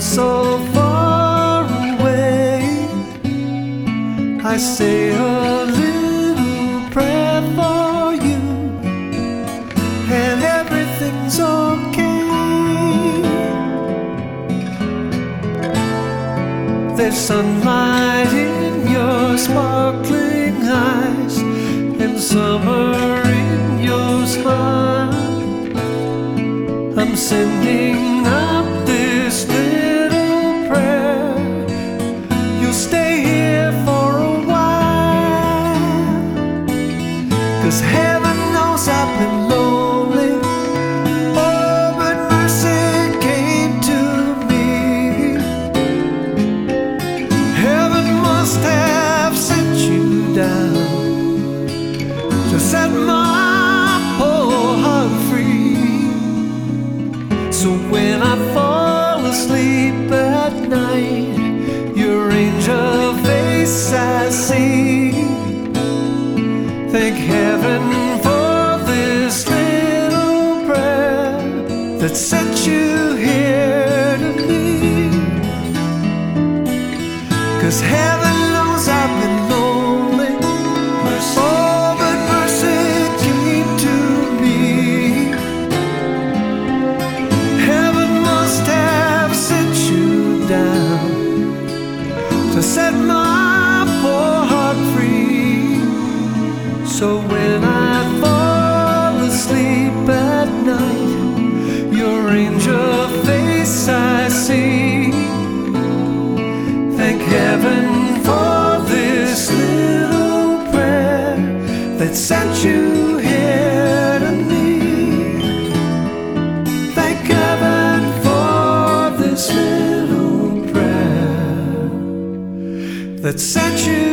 so far away, I say a little prayer for you, and everything's okay. There's sunlight in your sparkling eyes, and summer in your smile. I'm sending up this little prayer. You'll stay here for a while, 'cause heaven knows I've been lonely. Oh, but mercy came to me. Heaven must have sent you down to set my poor heart free. So when I fall asleep at night, your angel face I see. Thank heaven for this little prayer that sent you here to me. 'Cause heaven knows I've been lonely. Oh, but mercy came to me. Heaven must have sent you down to set my poor heart free. So when I fall asleep at night, your angel face I see. Thank heaven for this little prayer that sent you here to me. Thank heaven for this little prayer that sent you